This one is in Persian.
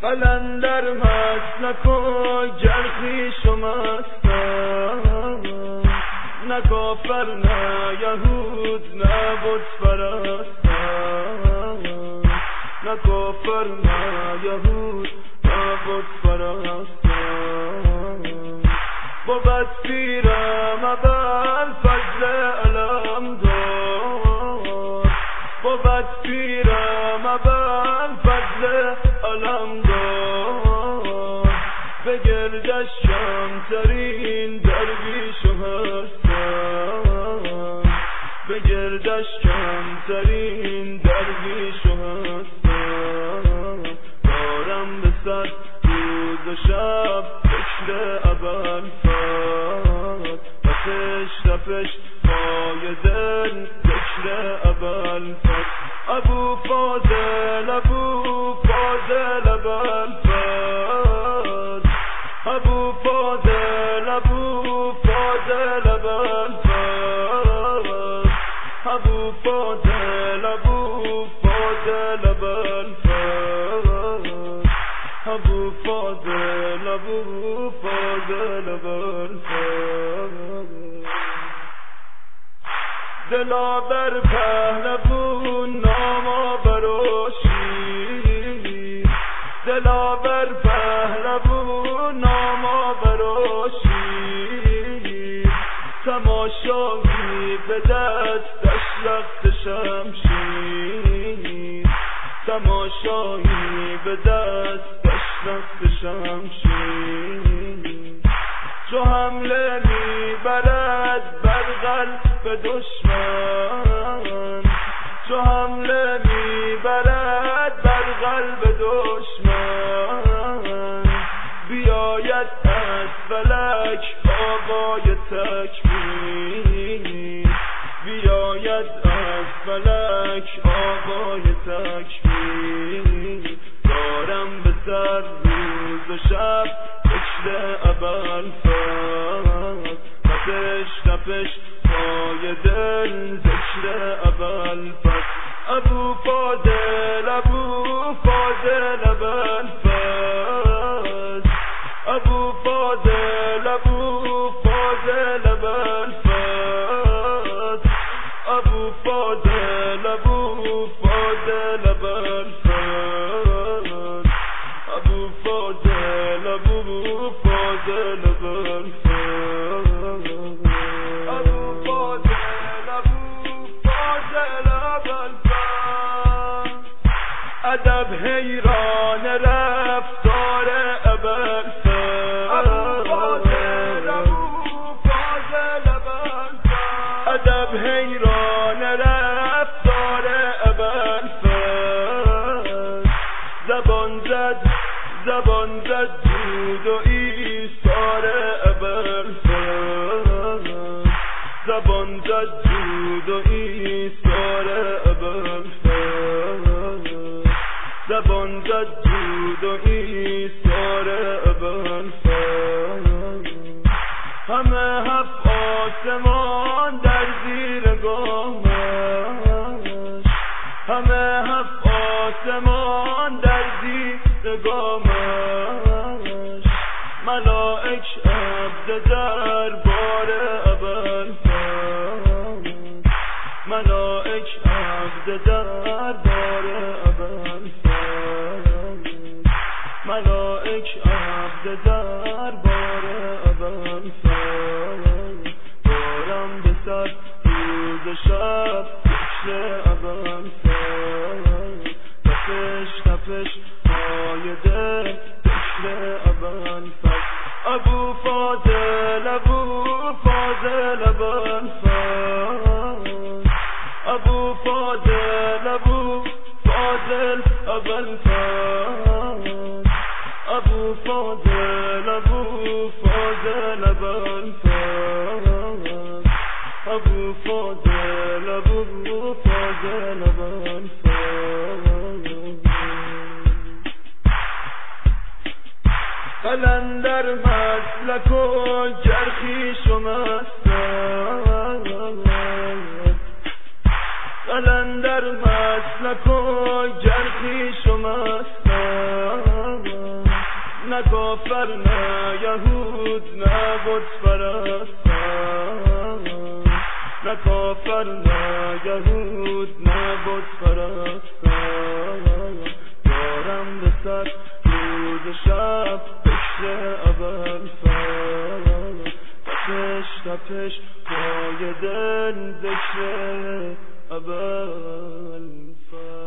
قلندر مسلک و جرخیش و مستم، نه کافر نه یهود نه بت پرستم، نه کافر نه یهود نه بت پرستم. بود پیرم اول فضل علم دار، بود پیرم اول فضل علم دار، به گردش کمترین درویش و هستم، به گردش کمترین درویش و هستم. دارم به سر روز و شب فکر ابوالفضل، تپش تپش پای دل ذکر ابوالفضل. ابو فاضل ابو فاضل ابوالفضل، ابو فاضل ابو فاضل ابوالفضل، ابو فاضل ابو فاضل ابوالفضل، ابو فاضل ابو فاضل ابوالفضل. دلاور پهلوون نامآور و شیر، دلاور پهلوون نامآور و شیر، تماشایی به دستش رخت شمشیر، تماشایی به دستش رخت شمشیر. چو حمله میبرد بر قلب دشمن، چو حمله میبرد بر قلب دشمن، بیاید از فلک آوای تکبیر، بیاید از فلک آوای تکبیر. دارم به سر روز و شب فکر ابوالفضل، تپش تپش پای دل ذکر ابوالفضل. ابو فاضل ابو فاضل ابوالفضل، ابو فاضل ابو فاضل ابوالفضل، ابو فاضل ابو فاضل ابوالفضل، ابو فاضل ابو فاضل ابوالفضل، ابو فاضل ابو فاضل ابوالفضل. ادب حیران رفتار ابوالفضل، ابو فاضل ابو فاضل ابوالفضل. ادب حیران رفتار ابوالفضل، زبان زد جود و ایثار ابوالفضل، زبان زد جود و ایثار ابوالفضل، زبان زد جود و ایثار ابوالفضل. همه هفت آسمان در زیر گامش، همه هفت آسمان در زیر گامش، ملائک عبد دربار ابوالفضل، ملائک عبد دربار ابوالفضل، ملائک عبد دربار ابوالفضل. دارم به سر روز و شب فکر ابوالفضل، تپش تپش پای دل ذکر ابوالفضل. ابو فاضل ابو فاضل ابوالفضل، ابو فاضل ابو فاضل ابوالفضل، ابو فاضل ابو فاضل ابوالفضل، ابو فاضل ابو فاضل ابوالفضل. قلندر مسلک و جرخیش و مستم، قلندر مسلک و جرخیش و مستم، نه کافر نه یهود نه بت پرستان، نه کافر نه یهود نه بت پرستان. دارم به سر روز شب فکر ابوالفضل، تپش تپش پای دل ذکر ابوالفضل.